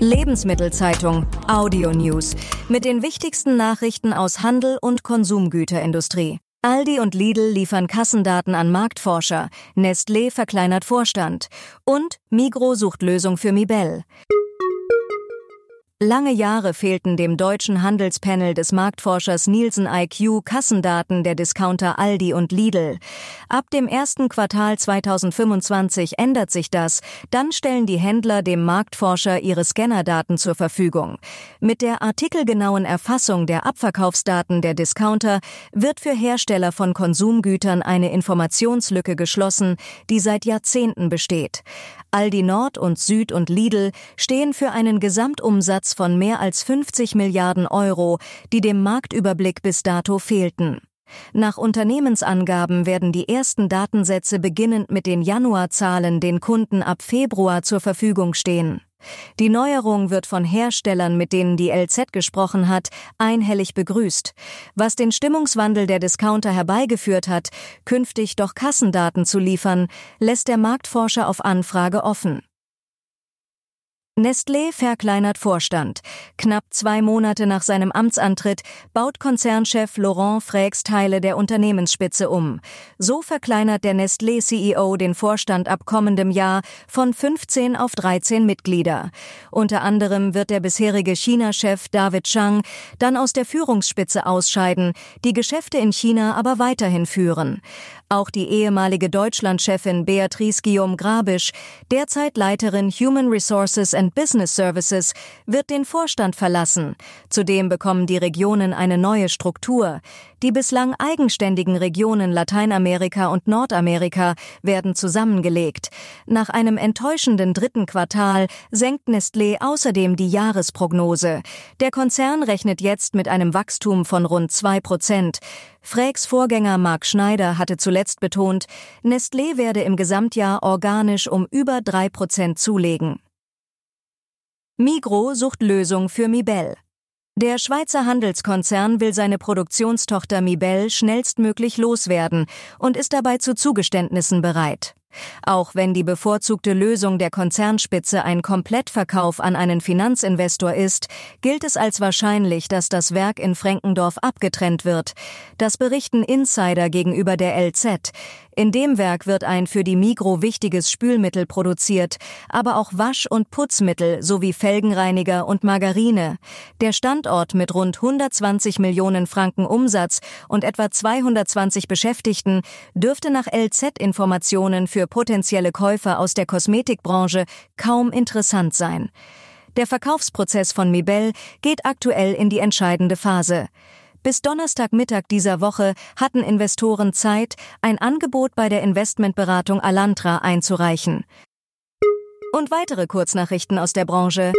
Lebensmittelzeitung Audio News mit den wichtigsten Nachrichten aus Handel und Konsumgüterindustrie. Aldi und Lidl liefern Kassendaten an Marktforscher, Nestlé verkleinert Vorstand und Migros sucht Lösung für Mibel. Lange Jahre fehlten dem deutschen Handelspanel des Marktforschers Nielsen IQ Kassendaten der Discounter Aldi und Lidl. Ab dem ersten Quartal 2025 ändert sich das, dann stellen die Händler dem Marktforscher ihre Scannerdaten zur Verfügung. Mit der artikelgenauen Erfassung der Abverkaufsdaten der Discounter wird für Hersteller von Konsumgütern eine Informationslücke geschlossen, die seit Jahrzehnten besteht. Aldi Nord und Süd und Lidl stehen für einen Gesamtumsatz von mehr als 50 Milliarden Euro, die dem Marktüberblick bis dato fehlten. Nach Unternehmensangaben werden die ersten Datensätze beginnend mit den Januarzahlen den Kunden ab Februar zur Verfügung stehen. Die Neuerung wird von Herstellern, mit denen die LZ gesprochen hat, einhellig begrüßt. Was den Stimmungswandel der Discounter herbeigeführt hat, künftig doch Kassendaten zu liefern, lässt der Marktforscher auf Anfrage offen. Nestlé verkleinert Vorstand. Knapp 2 Monate nach seinem Amtsantritt baut Konzernchef Laurent Freixe Teile der Unternehmensspitze um. So verkleinert der Nestlé-CEO den Vorstand ab kommendem Jahr von 15 auf 13 Mitglieder. Unter anderem wird der bisherige China-Chef David Zhang dann aus der Führungsspitze ausscheiden, die Geschäfte in China aber weiterhin führen. Auch die ehemalige Deutschlandchefin Beatrice Guillaume-Grabisch, derzeit Leiterin Human Resources and Business Services, wird den Vorstand verlassen. Zudem bekommen die Regionen eine neue Struktur. Die bislang eigenständigen Regionen Lateinamerika und Nordamerika werden zusammengelegt. Nach einem enttäuschenden 3. Quartal senkt Nestlé außerdem die Jahresprognose. Der Konzern rechnet jetzt mit einem Wachstum von rund 2%. Freixe Vorgänger Marc Schneider hatte zuletzt betont, Nestlé werde im Gesamtjahr organisch um über 3% zulegen. Migros sucht Lösung für Mibel. Der Schweizer Handelskonzern will seine Produktionstochter Mibel schnellstmöglich loswerden und ist dabei zu Zugeständnissen bereit. Auch wenn die bevorzugte Lösung der Konzernspitze ein Komplettverkauf an einen Finanzinvestor ist, gilt es als wahrscheinlich, dass das Werk in Frenkendorf abgetrennt wird. Das berichten Insider gegenüber der LZ. In dem Werk wird ein für die Migros wichtiges Spülmittel produziert, aber auch Wasch- und Putzmittel sowie Felgenreiniger und Margarine. Der Standort mit rund 120 Millionen Franken Umsatz und etwa 220 Beschäftigten dürfte nach LZ-Informationen für potenzielle Käufer aus der Kosmetikbranche kaum interessant sein. Der Verkaufsprozess von Mibel geht aktuell in die entscheidende Phase. Bis Donnerstagmittag dieser Woche hatten Investoren Zeit, ein Angebot bei der Investmentberatung Alantra einzureichen. Und weitere Kurznachrichten aus der Branche.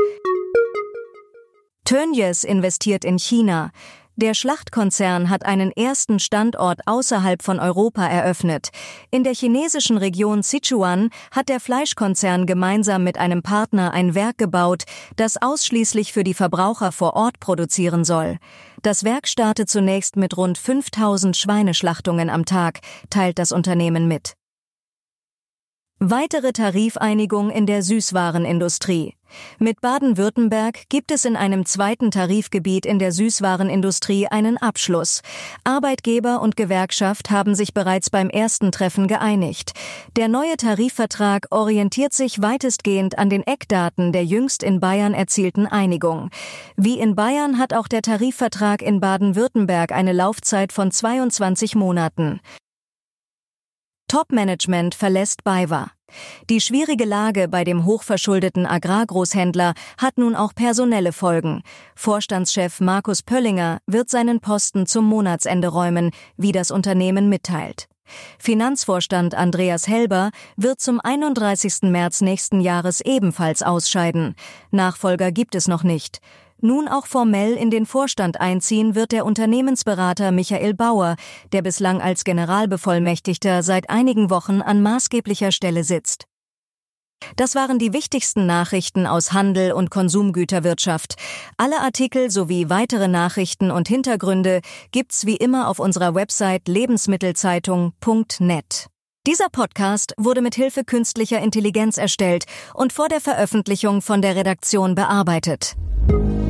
Tönnies investiert in China. Der Schlachtkonzern hat einen ersten Standort außerhalb von Europa eröffnet. In der chinesischen Region Sichuan hat der Fleischkonzern gemeinsam mit einem Partner ein Werk gebaut, das ausschließlich für die Verbraucher vor Ort produzieren soll. Das Werk startet zunächst mit rund 5000 Schweineschlachtungen am Tag, teilt das Unternehmen mit. Weitere Tarifeinigung in der Süßwarenindustrie. Mit Baden-Württemberg gibt es in einem zweiten Tarifgebiet in der Süßwarenindustrie einen Abschluss. Arbeitgeber und Gewerkschaft haben sich bereits beim ersten Treffen geeinigt. Der neue Tarifvertrag orientiert sich weitestgehend an den Eckdaten der jüngst in Bayern erzielten Einigung. Wie in Bayern hat auch der Tarifvertrag in Baden-Württemberg eine Laufzeit von 22 Monaten. Top-Management verlässt BayWa. Die schwierige Lage bei dem hochverschuldeten Agrargroßhändler hat nun auch personelle Folgen. Vorstandschef Markus Pöllinger wird seinen Posten zum Monatsende räumen, wie das Unternehmen mitteilt. Finanzvorstand Andreas Helber wird zum 31. März nächsten Jahres ebenfalls ausscheiden. Nachfolger gibt es noch nicht. Nun auch formell in den Vorstand einziehen wird der Unternehmensberater Michael Bauer, der bislang als Generalbevollmächtigter seit einigen Wochen an maßgeblicher Stelle sitzt. Das waren die wichtigsten Nachrichten aus Handel und Konsumgüterwirtschaft. Alle Artikel sowie weitere Nachrichten und Hintergründe gibt's wie immer auf unserer Website lebensmittelzeitung.net. Dieser Podcast wurde mit Hilfe künstlicher Intelligenz erstellt und vor der Veröffentlichung von der Redaktion bearbeitet.